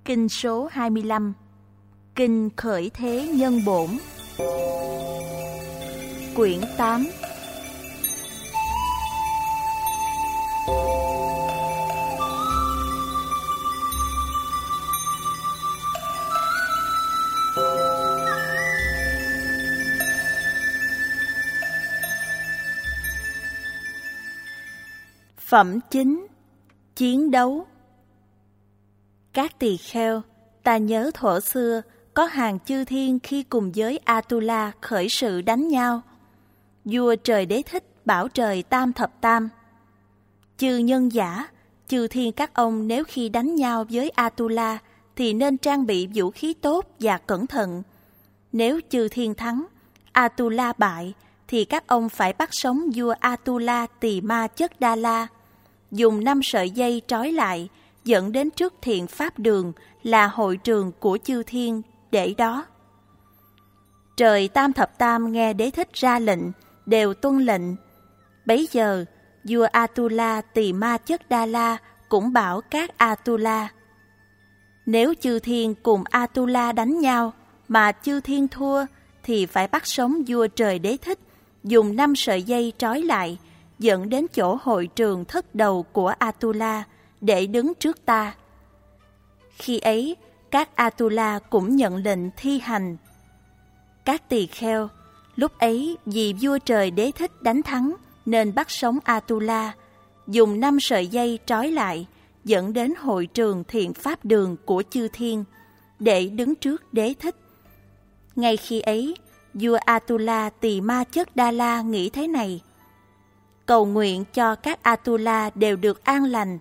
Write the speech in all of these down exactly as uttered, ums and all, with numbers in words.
Kinh số hai mươi lăm. Kinh Khởi Thế Nhân Bổn. Quyển tám. Phẩm chính. Chiến đấu. Các tỳ kheo, ta nhớ thuở xưa có hàng chư thiên khi cùng với Atula khởi sự đánh nhau. Vua Trời Đế Thích bảo trời Tam Thập Tam: chư nhân giả, chư thiên các ông nếu khi đánh nhau với Atula thì nên trang bị vũ khí tốt và cẩn thận. Nếu chư thiên thắng, Atula bại thì các ông phải bắt sống vua Atula Tỳ Ma Chất Đa La, dùng năm sợi dây trói lại, dẫn đến trước thiện pháp đường là hội trường của chư thiên để đó. Trời Tam Thập Tam nghe Đế Thích ra lệnh, đều tuân lệnh. Bấy giờ, vua Atula Tỳ Ma Chất Đa La cũng bảo các Atula: nếu chư thiên cùng Atula đánh nhau mà chư thiên thua thì phải bắt sống vua Trời Đế Thích, dùng năm sợi dây trói lại, dẫn đến chỗ hội trường thất đầu của Atula để đứng trước ta. Khi ấy, các Atula cũng nhận lệnh thi hành. Các tỳ kheo, lúc ấy vì vua Trời Đế Thích đánh thắng nên bắt sống Atula, dùng năm sợi dây trói lại, dẫn đến hội trường thiện pháp đường của chư thiên để đứng trước Đế Thích. Ngay khi ấy, vua Atula Tỳ Ma Chất Đa La nghĩ thế này: cầu nguyện cho các Atula đều được an lành.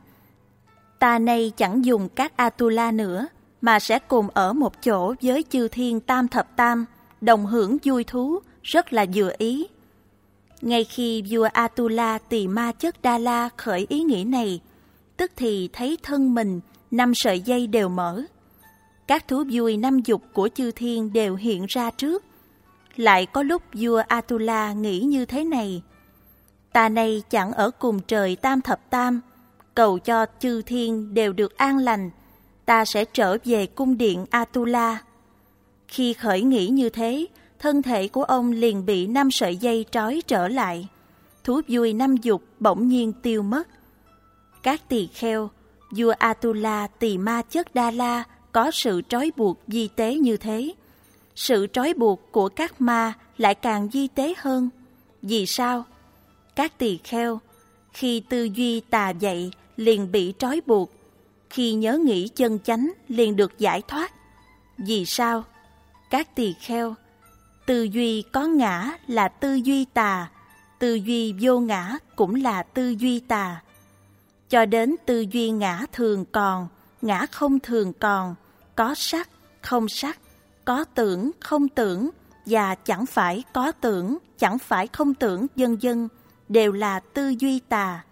Ta nay chẳng dùng các Atula nữa, mà sẽ cùng ở một chỗ với chư thiên Tam Thập Tam, đồng hưởng vui thú, rất là vừa ý. Ngay khi vua Atula Tỳ Ma Chất Đa La khởi ý nghĩ này, tức thì thấy thân mình năm sợi dây đều mở. Các thú vui năm dục của chư thiên đều hiện ra trước. Lại có lúc vua Atula nghĩ như thế này: ta nay chẳng ở cùng trời Tam Thập Tam, cầu cho chư thiên đều được an lành, ta sẽ trở về cung điện Atula. Khi khởi nghĩ như thế, thân thể của ông liền bị năm sợi dây trói trở lại. Thú vui năm dục bỗng nhiên tiêu mất. Các tỳ kheo, vua Atula Tỳ Ma Chất Đa La có sự trói buộc vi tế như thế. Sự trói buộc của các ma lại càng vi tế hơn. Vì sao? Các tỳ kheo, khi tư duy tà dậy liền bị trói buộc, khi nhớ nghĩ chân chánh liền được giải thoát. Vì sao? Các tỳ kheo, tư duy có ngã là tư duy tà, tư duy vô ngã cũng là tư duy tà. Cho đến tư duy ngã thường còn, ngã không thường còn, có sắc, không sắc, có tưởng, không tưởng và chẳng phải có tưởng, chẳng phải không tưởng, vân vân, đều là tư duy tà.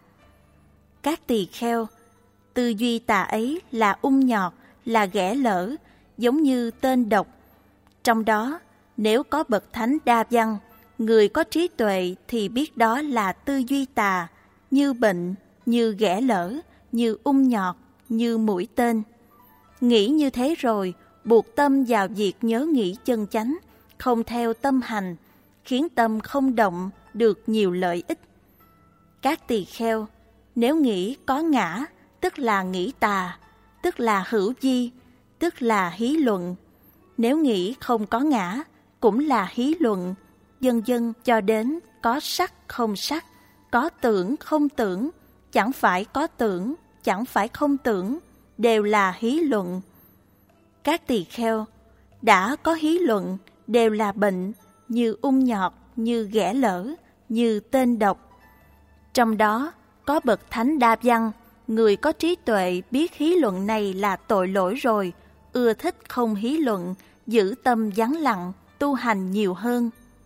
Các tỳ kheo, tư duy tà ấy là ung nhọt, là ghẻ lỡ, giống như tên độc. Trong đó, nếu có bậc thánh đa văn, người có trí tuệ thì biết đó là tư duy tà, như bệnh, như ghẻ lỡ, như ung nhọt, như mũi tên. Nghĩ như thế rồi, buộc tâm vào việc nhớ nghĩ chân chánh, không theo tâm hành, khiến tâm không động, được nhiều lợi ích. Các tỳ kheo, nếu nghĩ có ngã, tức là nghĩ tà, tức là hữu vi, tức là hí luận. Nếu nghĩ không có ngã, cũng là hí luận, vân vân, cho đến có sắc không sắc, có tưởng không tưởng, chẳng phải có tưởng, chẳng phải không tưởng, đều là hí luận. Các tỳ kheo, đã có hí luận, đều là bệnh, như ung nhọt, như ghẻ lỡ, như tên độc. Trong đó, có bậc thánh đa văn, người có trí tuệ biết hí luận này là tội lỗi rồi, ưa thích không hí luận, giữ tâm vắng lặng, tu hành nhiều hơn.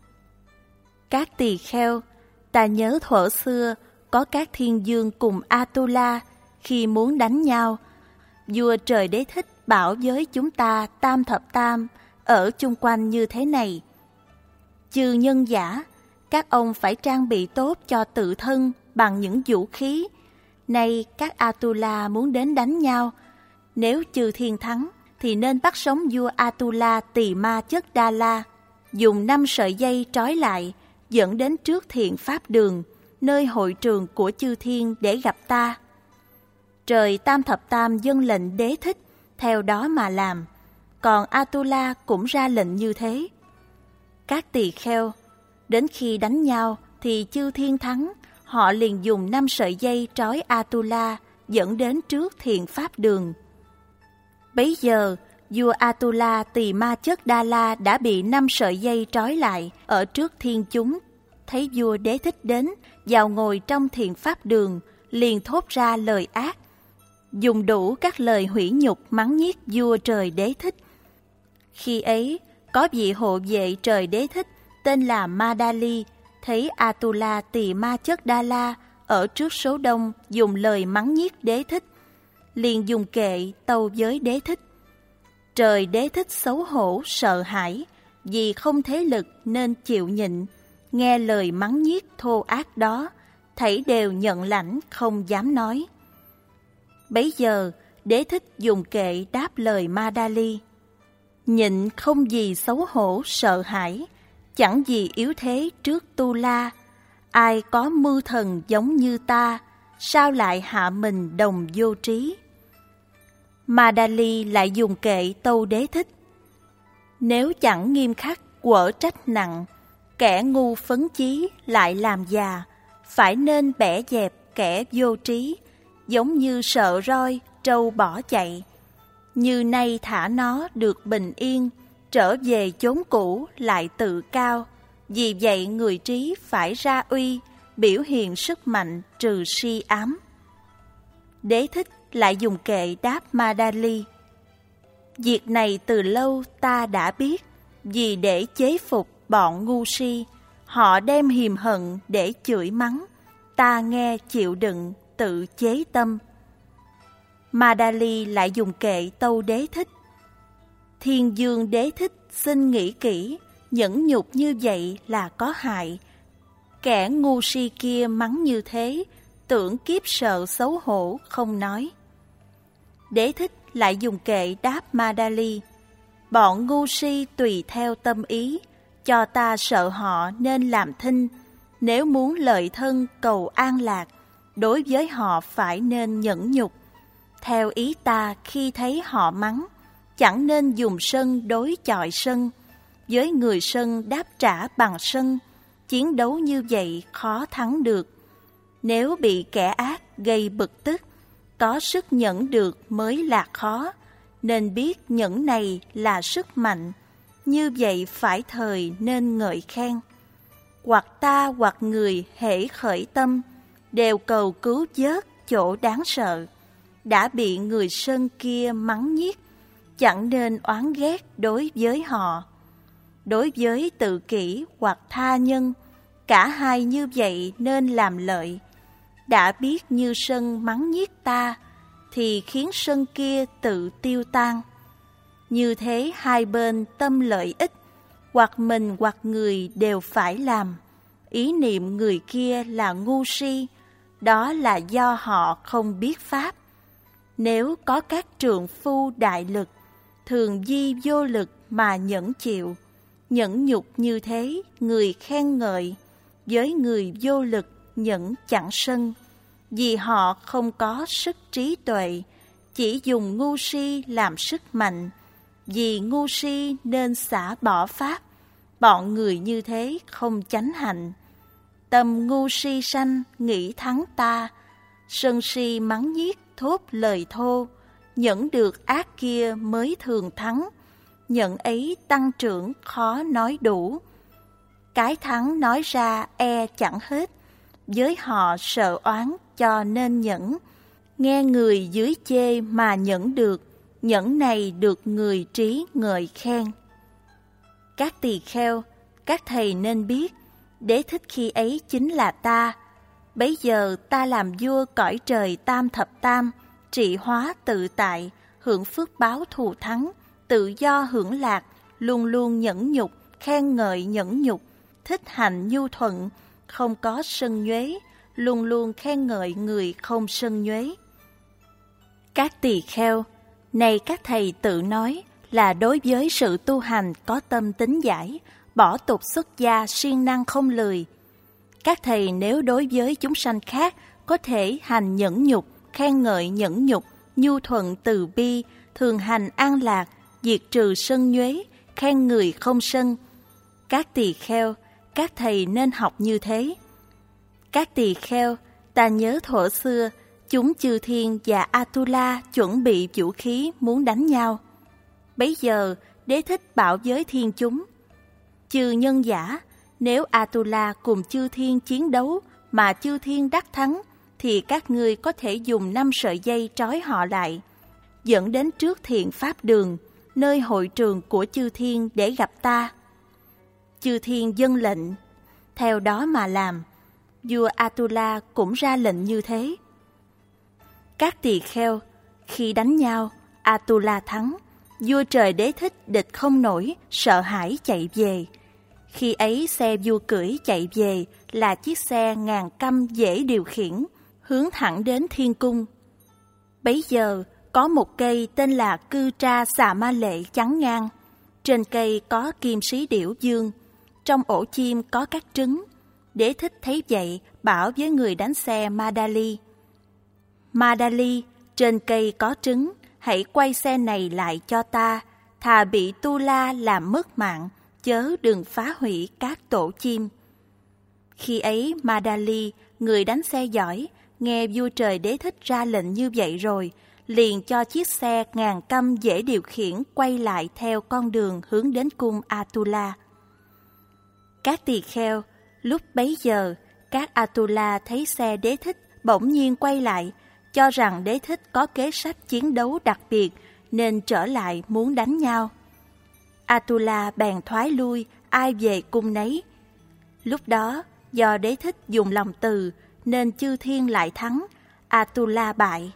Các tỳ kheo, ta nhớ thuở xưa, có các thiên dương cùng Atula, khi muốn đánh nhau, vua Trời Đế Thích bảo với chúng ta Tam Thập Tam ở chung quanh như thế này: chư nhân giả, các ông phải trang bị tốt cho tự thân bằng những vũ khí. Nay các Atula muốn đến đánh nhau, nếu chư thiên thắng thì nên bắt sống vua Atula Tỳ Ma Chất Đa La, dùng năm sợi dây trói lại, dẫn đến trước Thiện Pháp Đường, nơi hội trường của chư thiên để gặp ta. Trời Tam Thập Tam dâng lệnh Đế Thích, theo đó mà làm, còn Atula cũng ra lệnh như thế. Các tỳ kheo, đến khi đánh nhau thì chư thiên thắng, họ liền dùng năm sợi dây trói Atula, dẫn đến trước Thiện Pháp Đường. Bấy giờ, vua Atula Tỳ Ma Chất Đa La đã bị năm sợi dây trói lại ở trước thiên chúng. Thấy vua Đế Thích đến, vào ngồi trong Thiện Pháp Đường, liền thốt ra lời ác, dùng đủ các lời hủy nhục mắng nhiếc vua trời Đế Thích. Khi ấy, có vị hộ vệ trời Đế Thích tên là Madali, thấy Atula Tỳ Ma Chất Đa La ở trước số đông dùng lời mắng nhiếc Đế Thích, liền dùng kệ tâu với Đế Thích. Trời Đế Thích xấu hổ sợ hãi, vì không thế lực nên chịu nhịn, nghe lời mắng nhiếc thô ác đó, thảy đều nhận lãnh không dám nói. Bấy giờ, Đế Thích dùng kệ đáp lời Madali: nhịn không gì xấu hổ sợ hãi, chẳng gì yếu thế trước Tu La. Ai có mưu thần giống như ta, sao lại hạ mình đồng vô trí? Madali lại dùng kệ tâu Đế Thích: nếu chẳng nghiêm khắc quở trách nặng, kẻ ngu phấn chí lại làm già, phải nên bẻ dẹp kẻ vô trí, giống như sợ roi trâu bỏ chạy. Như nay thả nó được bình yên, trở về chốn cũ lại tự cao. Vì vậy người trí phải ra uy, biểu hiện sức mạnh trừ si ám. Đế Thích lại dùng kệ đáp Madali: việc này từ lâu ta đã biết, vì để chế phục bọn ngu si, họ đem hiềm hận để chửi mắng, ta nghe chịu đựng tự chế tâm. Madali lại dùng kệ tâu Đế Thích: Thiên Dương Đế Thích xin nghĩ kỹ, nhẫn nhục như vậy là có hại. Kẻ ngu si kia mắng như thế, tưởng kiếp sợ xấu hổ không nói. Đế Thích lại dùng kệ đáp Madali: bọn ngu si tùy theo tâm ý, cho ta sợ họ nên làm thinh. Nếu muốn lợi thân cầu an lạc, đối với họ phải nên nhẫn nhục. Theo ý ta khi thấy họ mắng, chẳng nên dùng sân đối chọi sân. Với người sân đáp trả bằng sân, chiến đấu như vậy khó thắng được. Nếu bị kẻ ác gây bực tức, có sức nhẫn được mới là khó. Nên biết nhẫn này là sức mạnh, như vậy phải thời nên ngợi khen. Hoặc ta hoặc người hễ khởi tâm, đều cầu cứu vớt chỗ đáng sợ. Đã bị người sân kia mắng nhiếc, chẳng nên oán ghét đối với họ. Đối với tự kỷ hoặc tha nhân, cả hai như vậy nên làm lợi. Đã biết như sân mắng nhiếc ta, thì khiến sân kia tự tiêu tan. Như thế hai bên tâm lợi ích, hoặc mình hoặc người đều phải làm. Ý niệm người kia là ngu si, đó là do họ không biết pháp. Nếu có các trượng phu đại lực, thường di vô lực mà nhẫn chịu, nhẫn nhục như thế người khen ngợi, với người vô lực nhẫn chẳng sân. Vì họ không có sức trí tuệ, chỉ dùng ngu si làm sức mạnh. Vì ngu si nên xả bỏ pháp, bọn người như thế không chánh hạnh. Tâm ngu si sanh nghĩ thắng ta, sân si mắng nhiếc thốt lời thô. Nhẫn được ác kia mới thường thắng, nhẫn ấy tăng trưởng khó nói đủ. Cái thắng nói ra e chẳng hết, với họ sợ oán cho nên nhẫn. Nghe người dưới chê mà nhẫn được, nhẫn này được người trí ngợi khen. Các tỳ kheo, các thầy nên biết, Đế Thích khi ấy chính là ta. Bấy giờ ta làm vua cõi trời tam thập tam, trị hóa tự tại, hưởng phước báo thù thắng, tự do hưởng lạc, luôn luôn nhẫn nhục, khen ngợi nhẫn nhục, thích hạnh nhu thuận, không có sân nhuế, luôn luôn khen ngợi người không sân nhuế. Các tỳ kheo, Này các thầy tự nói là đối với sự tu hành có tâm tín giải, bỏ tục xuất gia siêng năng không lười. Các thầy nếu đối với chúng sanh khác có thể hành nhẫn nhục, khen ngợi nhẫn nhục, nhu thuận từ bi, thường hành an lạc, diệt trừ sân nhuế, khen người không sân. Các tỳ kheo, các thầy nên học như thế. Các tỳ kheo, ta nhớ thuở xưa, chúng chư thiên và Atula chuẩn bị vũ khí muốn đánh nhau. Bấy giờ, Đế Thích bảo với thiên chúng, chư nhân giả, nếu Atula cùng chư thiên chiến đấu mà chư thiên đắc thắng, thì các ngươi có thể dùng năm sợi dây trói họ lại, dẫn đến trước thiện pháp đường, nơi hội trường của chư thiên để gặp ta. Chư thiên dâng lệnh, theo đó mà làm. Vua Atula cũng ra lệnh như thế. Các tỳ kheo, khi đánh nhau, Atula thắng. Vua trời Đế Thích địch không nổi, sợ hãi chạy về. Khi ấy xe vua cưỡi chạy về là chiếc xe ngàn căm dễ điều khiển, hướng thẳng đến thiên cung. Bấy giờ có một cây tên là Cư Tra Xà Ma Lệ chắn ngang. Trên cây có kim sĩ điểu dương, trong ổ chim có các trứng. Đế Thích thấy vậy bảo với người đánh xe Madali, Madali, trên cây có trứng, hãy quay xe này lại cho ta, thà bị Tu La làm mất mạng, chớ đừng phá hủy các tổ chim. Khi ấy Madali, người đánh xe giỏi, nghe vua trời Đế Thích ra lệnh như vậy rồi, liền cho chiếc xe ngàn căm dễ điều khiển quay lại theo con đường hướng đến cung Atula. Các tỳ kheo, lúc bấy giờ, các Atula thấy xe Đế Thích bỗng nhiên quay lại, cho rằng Đế Thích có kế sách chiến đấu đặc biệt nên trở lại muốn đánh nhau. Atula bèn thoái lui, ai về cung nấy. Lúc đó, do Đế Thích dùng lòng từ nên chư thiên lại thắng, Atula bại.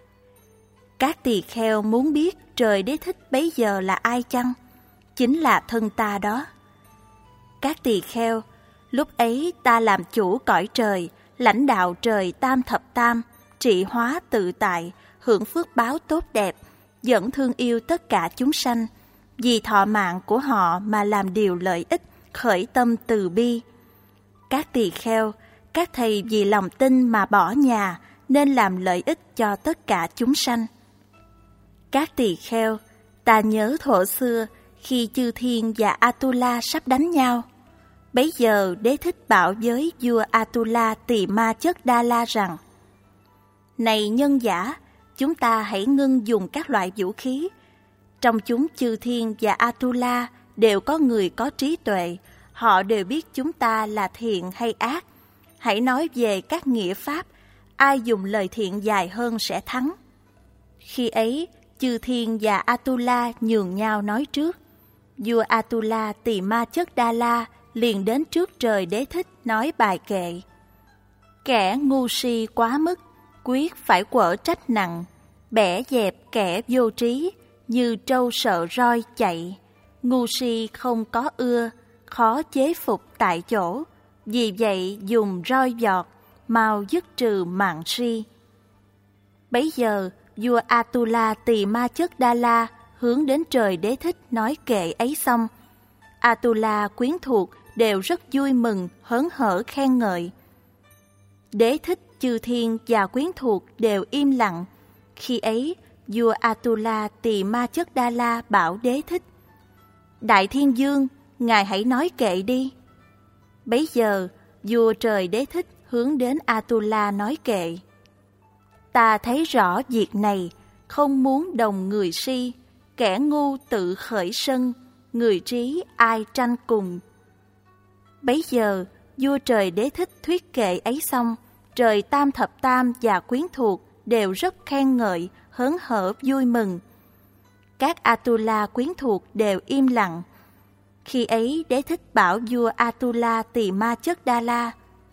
Các tỳ kheo muốn biết trời Đế Thích bấy giờ là ai chăng? Chính là thân ta đó. Các tỳ kheo, lúc ấy ta làm chủ cõi trời, lãnh đạo trời tam thập tam, trị hóa tự tại, hưởng phước báo tốt đẹp, dẫn thương yêu tất cả chúng sanh, vì thọ mạng của họ mà làm điều lợi ích, khởi tâm từ bi. Các tỳ kheo, các thầy vì lòng tin mà bỏ nhà, nên làm lợi ích cho tất cả chúng sanh. Các tỳ kheo, ta nhớ thuở xưa, khi chư thiên và Atula sắp đánh nhau, bấy giờ Đế Thích bảo với vua Atula Tỳ Ma Chất Đa La rằng, này nhân giả, chúng ta hãy ngưng dùng các loại vũ khí. Trong chúng chư thiên và Atula đều có người có trí tuệ, họ đều biết chúng ta là thiện hay ác. Hãy nói về các nghĩa pháp, ai dùng lời thiện dài hơn sẽ thắng. Khi ấy, chư thiên và Atula nhường nhau nói trước. Vua Atula Tỳ Ma Chất Đa La liền đến trước trời Đế Thích nói bài kệ. Kẻ ngu si quá mức, quyết phải quở trách nặng, bẻ dẹp kẻ vô trí, như trâu sợ roi chạy. Ngu si không có ưa, khó chế phục tại chỗ, vì vậy dùng roi giọt, mau dứt trừ mạng si. Bấy giờ, vua Atula Tỳ Ma Chất Đa La hướng đến trời Đế Thích nói kệ ấy xong. Atula quyến thuộc đều rất vui mừng, hớn hở khen ngợi. Đế Thích, chư thiên và quyến thuộc đều im lặng. Khi ấy, vua Atula Tỳ Ma Chất Đa La bảo Đế Thích, Đại Thiên Dương, ngài hãy nói kệ đi. Bấy giờ, vua trời Đế Thích hướng đến Atula nói kệ. Ta thấy rõ việc này, không muốn đồng người si, kẻ ngu tự khởi sân, người trí ai tranh cùng. Bấy giờ, vua trời Đế Thích thuyết kệ ấy xong, trời tam thập tam và quyến thuộc đều rất khen ngợi, hớn hở vui mừng. Các Atula quyến thuộc đều im lặng. Khi ấy Đế Thích bảo vua Atula Tỳ Ma Chất Đa La,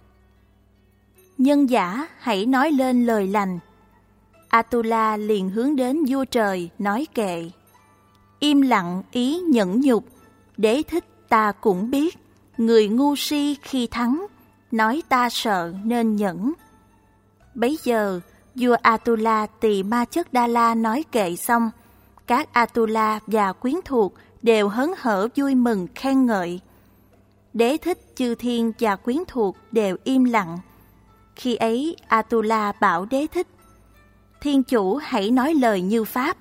nhân giả hãy nói lên lời lành. Atula liền hướng đến vua trời nói kệ. Im lặng ý nhẫn nhục, Đế Thích ta cũng biết, người ngu si khi thắng, nói ta sợ nên nhẫn. Bấy giờ, vua Atula Tỳ Ma Chất Đa La nói kệ xong, Các Atula và quyến thuộc đều hớn hở vui mừng khen ngợi. Đế thích, chư thiên và quyến thuộc đều im lặng. Khi ấy Atula bảo Đế thích: Thiên chủ hãy nói lời như pháp.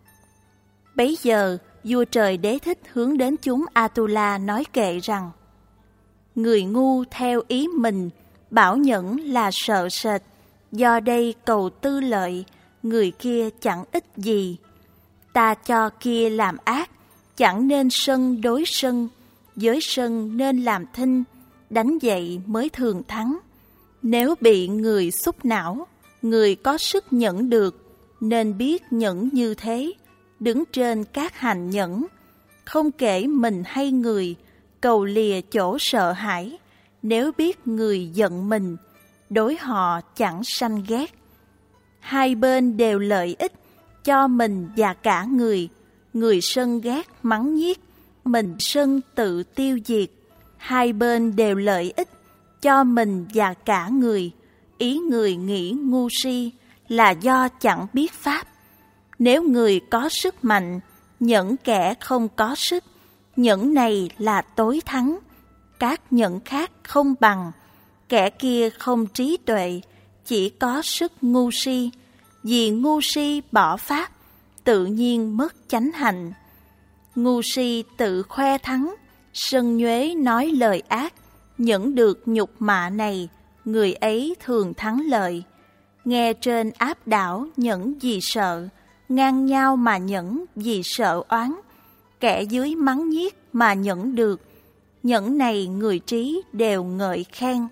Bấy giờ vua trời Đế thích hướng đến chúng Atula nói kệ rằng: Người ngu theo ý mình, bảo nhẫn là sợ sệt, do đây cầu tư lợi, người kia chẳng ích gì. Ta cho kia làm ác, chẳng nên sân đối sân, với sân nên làm thinh, đánh vậy mới thường thắng. Nếu bị người xúc não, người có sức nhẫn được, nên biết nhẫn như thế, đứng trên các hành nhẫn. Không kể mình hay người, cầu lìa chỗ sợ hãi. Nếu biết người giận mình, đối họ chẳng sanh ghét. Hai bên đều lợi ích, cho mình và cả người. Người sân ghét mắng nhiếc, mình sân tự tiêu diệt. Hai bên đều lợi ích, cho mình và cả người. Ý người nghĩ ngu si là do chẳng biết pháp. Nếu người có sức mạnh, nhẫn kẻ không có sức, nhẫn này là tối thắng. Các nhẫn khác không bằng, kẻ kia không trí tuệ, chỉ có sức ngu si. Vì ngu si bỏ pháp, tự nhiên mất chánh hạnh. Ngu si tự khoe thắng, sân nhuế nói lời ác. Nhẫn được nhục mạ này, người ấy thường thắng lợi. Nghe trên áp đảo nhẫn vì sợ, ngang nhau mà nhẫn vì sợ oán. Kẻ dưới mắng nhiếc mà nhẫn được, nhẫn này người trí đều ngợi khen.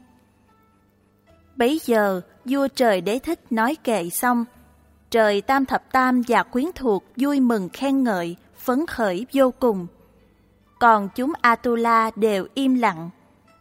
Bấy giờ vua trời Đế thích nói kệ xong, trời Tam Thập Tam và quyến thuộc vui mừng khen ngợi, phấn khởi vô cùng. Còn chúng Atula đều im lặng.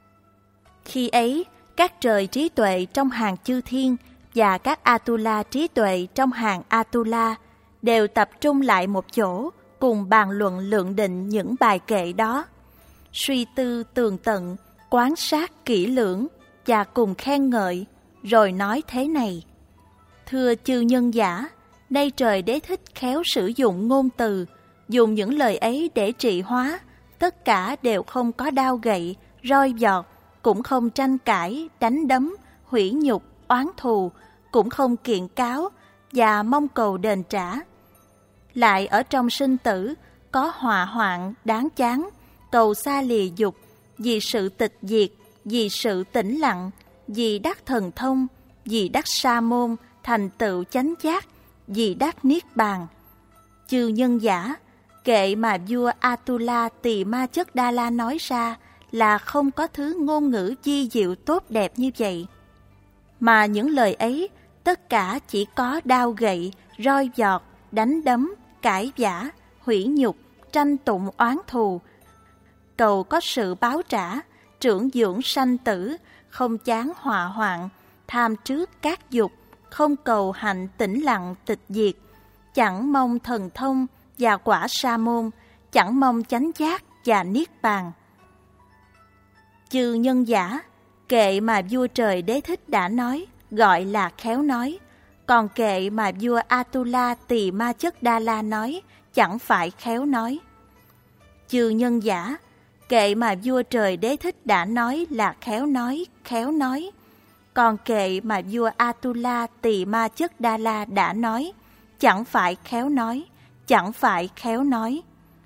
Khi ấy, các trời trí tuệ trong hàng chư thiên và các Atula trí tuệ trong hàng Atula đều tập trung lại một chỗ, cùng bàn luận lượng định những bài kệ đó. Suy tư tường tận, quan sát kỹ lưỡng và cùng khen ngợi, rồi nói thế này: Thưa chư nhân giả, nay trời Đế thích khéo sử dụng ngôn từ, dùng những lời ấy để trị hóa. Tất cả đều không có đao gậy, roi giọt, cũng không tranh cãi, đánh đấm, hủy nhục, oán thù, cũng không kiện cáo và mong cầu đền trả. Lại ở trong sinh tử có họa hoạn đáng chán, cầu xa lìa dục, vì sự tịch diệt, vì sự tĩnh lặng, vì đắc thần thông, vì đắc sa môn, thành tựu chánh giác, vì đắc niết bàn. Chư nhân giả, kệ mà vua Atula Tỳ Ma Chất Đa La nói ra là không có thứ ngôn ngữ di diệu tốt đẹp như vậy. Mà những lời ấy tất cả chỉ có đao gậy, roi giọt, đánh đấm, cãi vã, hủy nhục, tranh tụng oán thù, cầu có sự báo trả, trưởng dưỡng sanh tử, không chán họa hoạn, tham trước các dục, không cầu hạnh tĩnh lặng tịch diệt, chẳng mong thần thông và quả sa môn, chẳng mong chánh giác và niết bàn. Chư nhân giả, kệ mà vua trời Đế thích đã nói gọi là khéo nói, còn kệ mà vua Atula Tỳ Ma Chất Đa La nói chẳng phải khéo nói. Chư nhân giả, kệ mà vua trời Đế thích đã nói là khéo nói, khéo nói, còn kệ mà vua Atula Tỳ Ma Chất Đa La đã nói chẳng phải khéo nói, chẳng phải khéo nói.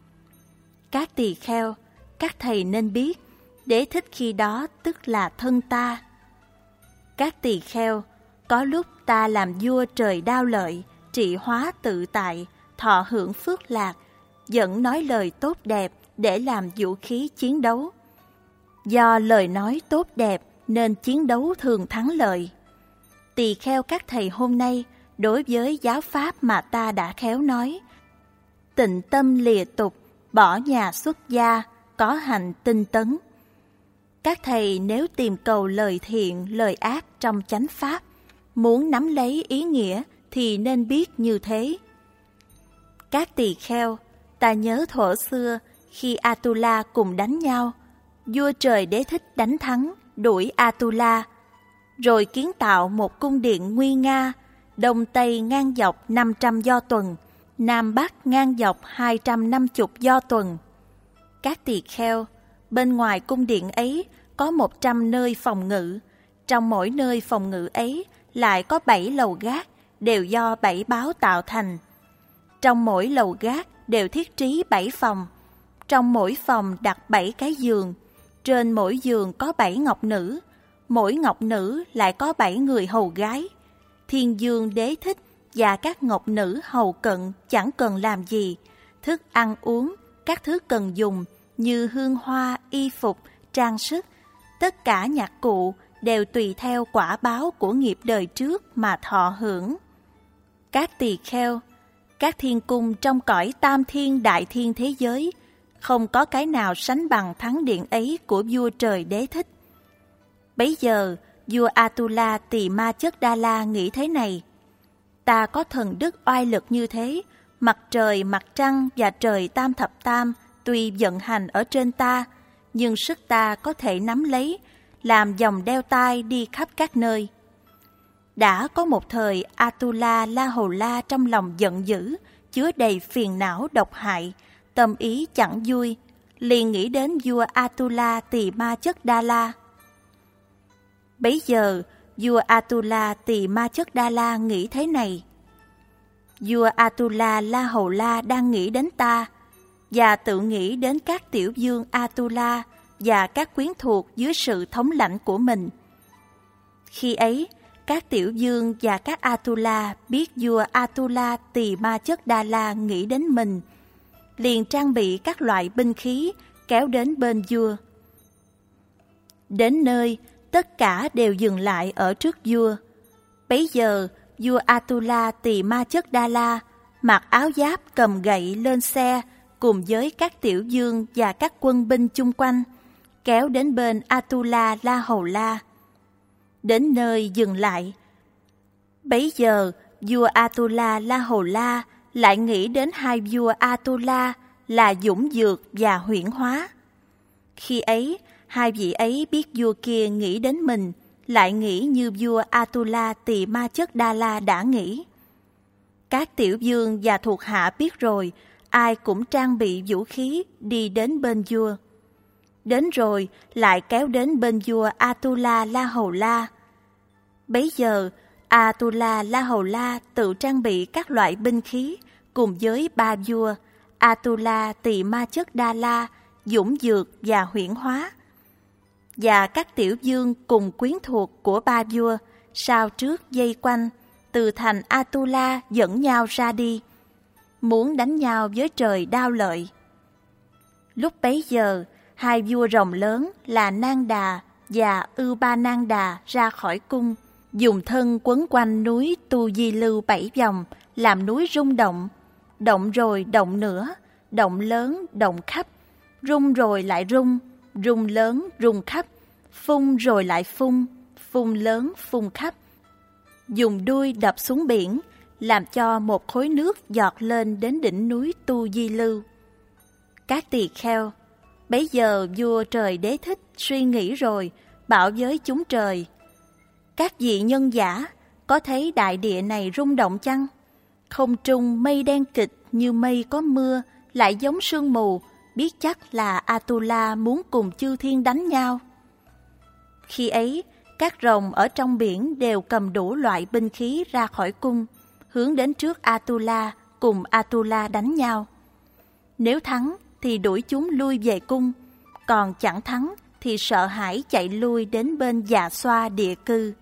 Các tỳ kheo, các thầy nên biết, Đế thích khi đó tức là thân ta. Các tỳ kheo, có lúc ta làm vua trời đao lợi, trị hóa tự tại, thọ hưởng phước lạc, vẫn nói lời tốt đẹp để làm vũ khí chiến đấu. Do lời nói tốt đẹp nên chiến đấu thường thắng lợi. Tỳ kheo các thầy hôm nay, đối với giáo pháp mà ta đã khéo nói, tịnh tâm lìa tục, bỏ nhà xuất gia, có hành tinh tấn. Các thầy nếu tìm cầu lời thiện, lời ác trong chánh pháp, muốn nắm lấy ý nghĩa thì nên biết như thế. Các tỳ kheo, ta nhớ thuở xưa khi Atula cùng đánh nhau, vua trời Đế thích đánh thắng, đuổi Atula, rồi kiến tạo một cung điện nguy nga, đông tây ngang dọc năm trăm do tuần, Nam Bắc ngang dọc hai trăm năm mươi do tuần. Các tỳ kheo, bên ngoài cung điện ấy có một trăm nơi phòng ngự. Trong mỗi nơi phòng ngự ấy lại có bảy lầu gác, đều do bảy báo tạo thành. Trong mỗi lầu gác đều thiết trí bảy phòng. Trong mỗi phòng đặt bảy cái giường. Trên mỗi giường có bảy ngọc nữ. Mỗi ngọc nữ lại có bảy người hầu gái. Thiên Dương Đế Thích và các ngọc nữ hầu cận chẳng cần làm gì. Thức ăn uống, các thứ cần dùng như hương hoa, y phục, trang sức, tất cả nhạc cụ đều tùy theo quả báo của nghiệp đời trước mà thọ hưởng. Các tỳ kheo, các thiên cung trong cõi tam thiên đại thiên thế giới, không có cái nào sánh bằng thắng điện ấy của vua trời Đế Thích. Bấy giờ, vua Atula Tỳ Ma Chất Đa La nghĩ thế này: ta có thần đức oai lực như thế, mặt trời, mặt trăng và trời tam thập tam tuy vận hành ở trên ta, nhưng sức ta có thể nắm lấy, làm vòng đeo tay đi khắp các nơi. Đã có một thời Atula La Hầu La trong lòng giận dữ, chứa đầy phiền não độc hại, tâm ý chẳng vui, liền nghĩ đến vua Atula Tỳ Ma Chất Đa La. Bấy giờ, vua Atula Tỳ Ma Chất Đa La nghĩ thế này: vua Atula La Hầu La đang nghĩ đến ta, và tự nghĩ đến các tiểu vương Atula và các quyến thuộc dưới sự thống lãnh của mình. Khi ấy, các tiểu vương và các Atula biết vua Atula Tỳ Ma Chất Đa La nghĩ đến mình, liền trang bị các loại binh khí kéo đến bên vua. Đến nơi, tất cả đều dừng lại ở trước vua. Bấy giờ, vua Atula Tỳ Ma Chất Đa La mặc áo giáp cầm gậy lên xe cùng với các tiểu vương và các quân binh chung quanh, kéo đến bên Atula La Hầu La. Đến nơi dừng lại. Bấy giờ, vua Atula La Hầu La lại nghĩ đến hai vua Atula là Dũng Dược và Huyễn Hóa. Khi ấy, hai vị ấy biết vua kia nghĩ đến mình, lại nghĩ như vua Atula Tỳ Ma Chất Đa La đã nghĩ. Các tiểu vương và thuộc hạ biết rồi, ai cũng trang bị vũ khí đi đến bên vua. Đến rồi lại kéo đến bên vua Atula La Hầu La. Bấy giờ, Atula La Hầu La tự trang bị các loại binh khí cùng với ba vua Atula Tỳ Ma Chất Đa La, Dũng Dược và Huyễn Hóa. Và các tiểu vương cùng quyến thuộc của ba vua sao trước dây quanh, từ thành Atula dẫn nhau ra đi, muốn đánh nhau với trời Đao Lợi. Lúc bấy giờ, hai vua rồng lớn là Nang Đà và Ưu Ba Nang Đà ra khỏi cung, dùng thân quấn quanh núi Tu Di Lưu bảy vòng, làm núi rung động, động rồi động nữa, động lớn động khắp, rung rồi lại rung, rung lớn rung khắp, phun rồi lại phun, phun lớn phun khắp. Dùng đuôi đập xuống biển, làm cho một khối nước giọt lên đến đỉnh núi Tu Di Lưu. Các tỳ kheo, bấy giờ vua trời Đế Thích suy nghĩ rồi, bảo với chúng trời: các vị nhân giả, có thấy đại địa này rung động chăng? Không trung mây đen kịch như mây có mưa, lại giống sương mù, biết chắc là Atula muốn cùng chư thiên đánh nhau. Khi ấy, các rồng ở trong biển đều cầm đủ loại binh khí ra khỏi cung, hướng đến trước Atula, cùng Atula đánh nhau. Nếu thắng thì đuổi chúng lui về cung, còn chẳng thắng thì sợ hãi chạy lui đến bên Dạ Xoa địa cư.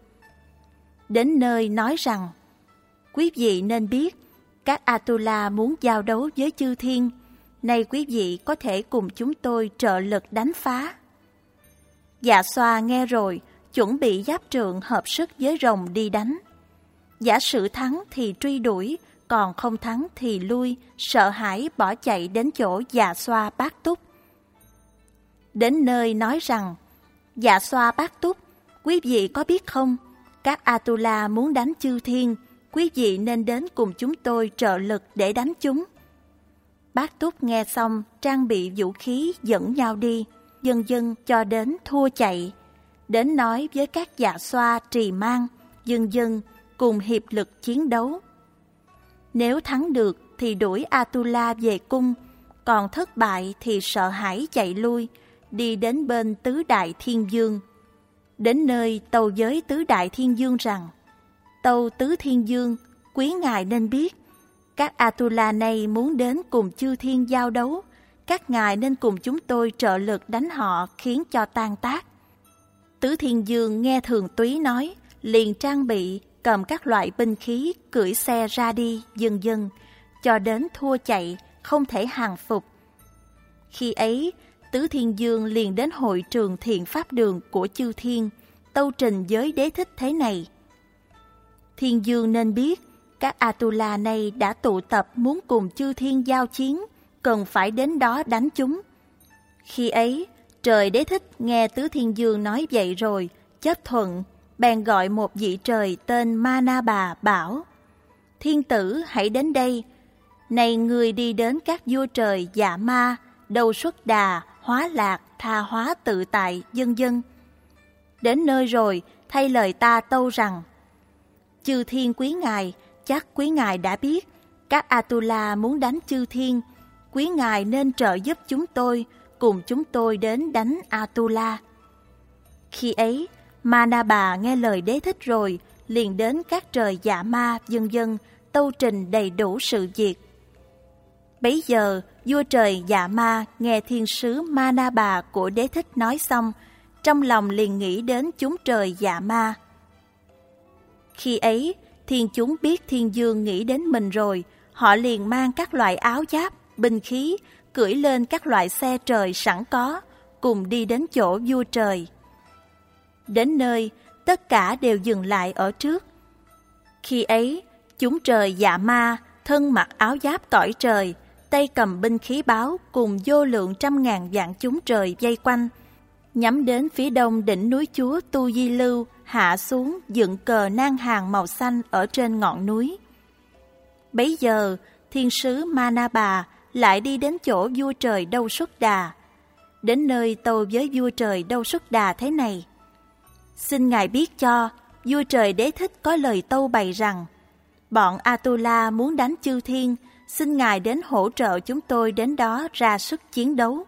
Đến nơi nói rằng: quý vị nên biết, các Atula muốn giao đấu với chư thiên, nay quý vị có thể cùng chúng tôi trợ lực đánh phá. Dạ Xoa nghe rồi, chuẩn bị giáp trượng hợp sức với rồng đi đánh. Giả sử thắng thì truy đuổi, còn không thắng thì lui, sợ hãi bỏ chạy đến chỗ Dạ Xoa Bát Túc. Đến nơi nói rằng: Dạ Xoa Bát Túc, quý vị có biết không, các Atula muốn đánh chư thiên, quý vị nên đến cùng chúng tôi trợ lực để đánh chúng. Bát Túc nghe xong, trang bị vũ khí dẫn nhau đi, dần dần cho đến thua chạy. Đến nói với các Dạ Xoa Trì Mang, dần dần cùng hiệp lực chiến đấu. Nếu thắng được thì đuổi Atula về cung, còn thất bại thì sợ hãi chạy lui, đi đến bên tứ đại thiên dương. Đến nơi tâu với tứ đại thiên dương rằng: Tâu tứ thiên dương, quý ngài nên biết, các Atula này muốn đến cùng chư thiên giao đấu, các ngài nên cùng chúng tôi trợ lực đánh họ, khiến cho tan tác. Tứ thiên dương nghe Thường Túy nói, liền trang bị, cầm các loại binh khí, cưỡi xe ra đi, dần dần, cho đến thua chạy, không thể hàng phục. Khi ấy, Tứ Thiên Dương liền đến hội trường Thiện Pháp Đường của chư thiên, tâu trình với Đế Thích thế này: Thiên Dương nên biết, các Atula này đã tụ tập muốn cùng chư thiên giao chiến, cần phải đến đó đánh chúng. Khi ấy, trời Đế Thích nghe Tứ Thiên Dương nói vậy rồi, chấp thuận, bèn gọi một vị trời tên Manaba bảo: Thiên tử hãy đến đây. Này người đi đến các vua trời Dạ Ma, Đầu Xuất Đà, Hóa Lạc, Tha Hóa Tự Tại, vân vân. Đến nơi rồi, thay lời ta tâu rằng: Chư thiên quý ngài, chắc quý ngài đã biết, các Atula muốn đánh chư thiên, quý ngài nên trợ giúp chúng tôi, cùng chúng tôi đến đánh Atula. Khi ấy, Manaba nghe lời Đế Thích rồi, liền đến các trời Dạ Ma, vân vân, tâu trình đầy đủ sự việc. Bấy giờ, vua trời Dạ Ma nghe thiên sứ Manaba của Đế Thích nói xong, trong lòng liền nghĩ đến chúng trời Dạ Ma. Khi ấy, thiên chúng biết Thiên Dương nghĩ đến mình rồi, họ liền mang các loại áo giáp, binh khí, cưỡi lên các loại xe trời sẵn có, cùng đi đến chỗ vua trời. Đến nơi, tất cả đều dừng lại ở trước. Khi ấy, chúng trời Dạ Ma, thân mặc áo giáp cõi trời, tay cầm binh khí báo, cùng vô lượng trăm ngàn vạn chúng trời vây quanh, nhắm đến phía đông đỉnh núi chúa Tu Di Lưu, hạ xuống dựng cờ nang hàng màu xanh ở trên ngọn núi. Bấy giờ, thiên sứ Manaba lại đi đến chỗ vua trời Đâu Xuất Đà. Đến nơi tâu với vua trời Đâu Xuất Đà thế này: Xin ngài biết cho, vua trời Đế Thích có lời tâu bày rằng, bọn Atula muốn đánh chư thiên, xin ngài đến hỗ trợ chúng tôi đến đó ra sức chiến đấu.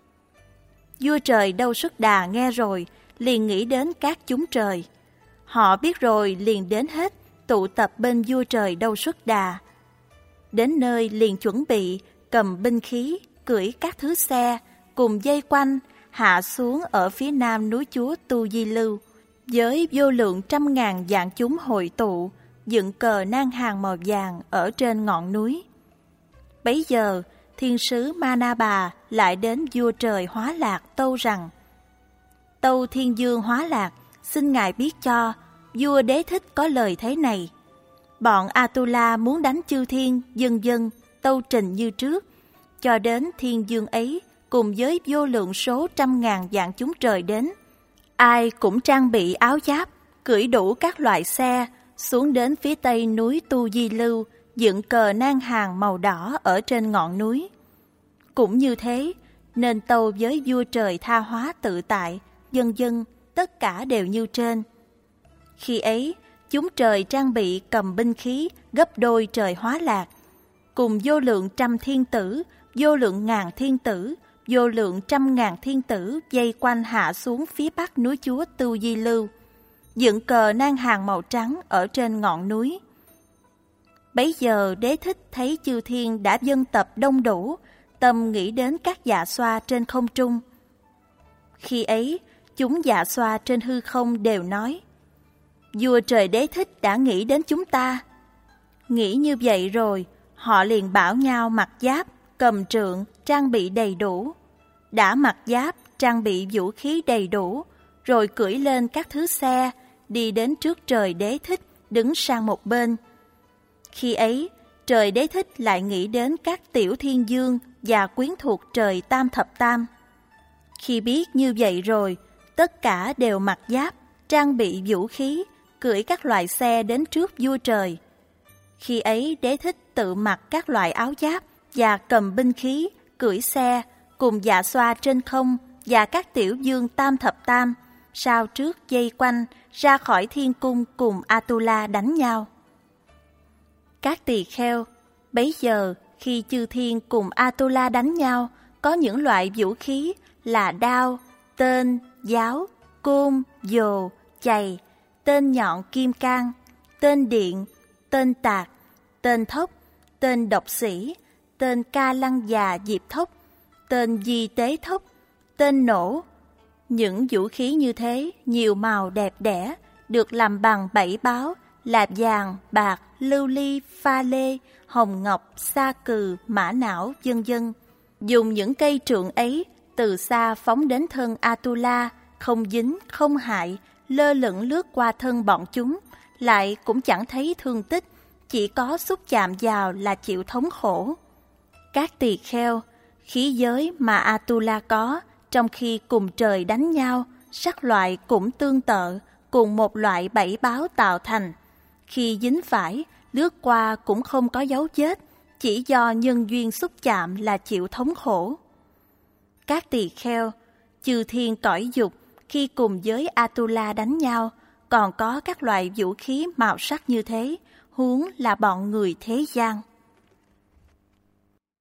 Vua trời Đâu Xuất Đà nghe rồi, liền nghĩ đến các chúng trời. Họ biết rồi liền đến hết, tụ tập bên vua trời Đâu Xuất Đà. Đến nơi liền chuẩn bị, cầm binh khí, cưỡi các thứ xe, cùng dây quanh, hạ xuống ở phía nam núi chúa Tu Di Lưu, với vô lượng trăm ngàn vạn chúng hội tụ, dựng cờ nang hàng màu vàng ở trên ngọn núi. Bấy giờ, thiên sứ Manaba lại đến vua trời Hóa Lạc tâu rằng: Tâu Thiên Dương Hóa Lạc, xin ngài biết cho, vua Đế Thích có lời thế này: bọn Atula muốn đánh chư thiên, vân vân, tâu trình như trước, cho đến Thiên Dương ấy cùng với vô lượng số trăm ngàn vạn chúng trời đến. Ai cũng trang bị áo giáp, cưỡi đủ các loại xe, xuống đến phía tây núi Tu Di Lưu, dựng cờ nang hàng màu đỏ ở trên ngọn núi. Cũng như thế, nên tâu với vua trời Tha Hóa Tự Tại, vân vân, tất cả đều như trên. Khi ấy, chúng trời trang bị cầm binh khí gấp đôi trời Hóa Lạc, cùng vô lượng trăm thiên tử, vô lượng ngàn thiên tử, vô lượng trăm ngàn thiên tử vây quanh hạ xuống phía bắc núi chúa Tu Di Lưu, dựng cờ nang hàng màu trắng ở trên ngọn núi. Bấy giờ Đế Thích thấy chư thiên đã dân tập đông đủ, tâm nghĩ đến các dạ xoa trên không trung. Khi ấy, chúng dạ xoa trên hư không đều nói: Vua trời Đế Thích đã nghĩ đến chúng ta. Nghĩ như vậy rồi, họ liền bảo nhau mặc giáp, cầm trượng, trang bị đầy đủ. Đã mặc giáp, trang bị vũ khí đầy đủ, rồi cưỡi lên các thứ xe, đi đến trước trời Đế Thích, đứng sang một bên. Khi ấy, trời Đế Thích lại nghĩ đến các tiểu thiên dương và quyến thuộc trời Tam Thập Tam. Khi biết như vậy rồi, tất cả đều mặc giáp, trang bị vũ khí, cưỡi các loại xe đến trước vua trời. Khi ấy Đế Thích tự mặc các loại áo giáp và cầm binh khí, cưỡi xe, cùng dạ xoa trên không và các tiểu dương Tam Thập Tam, sao trước dây quanh, ra khỏi thiên cung cùng Atula đánh nhau. Các tỳ kheo, bấy giờ khi chư thiên cùng Atula đánh nhau, có những loại vũ khí là đao, tên, giáo, côn, dồ, chày, tên nhọn kim cang, tên điện, tên tạc, tên thốc, tên độc sĩ, tên ca lăng già diệp thốc, tên di tế thốc, tên nổ. Những vũ khí như thế nhiều màu đẹp đẽ, được làm bằng bảy báo là vàng, bạc, lưu ly, pha lê, hồng ngọc, sa cừ, mã não, vân vân. Dùng những cây trượng ấy từ xa phóng đến thân Atula, không dính, không hại, lơ lửng lướt qua thân bọn chúng, lại cũng chẳng thấy thương tích, chỉ có xúc chạm vào là chịu thống khổ. Các tỳ kheo, khí giới mà Atula có, trong khi cùng trời đánh nhau, sắc loại cũng tương tự, cùng một loại bảy báo tạo thành. Khi dính phải, lướt qua cũng không có dấu vết, chỉ do nhân duyên xúc chạm là chịu thống khổ. Các tỳ kheo, chư thiên cõi dục, khi cùng với Atula đánh nhau, còn có các loại vũ khí màu sắc như thế, huống là bọn người thế gian.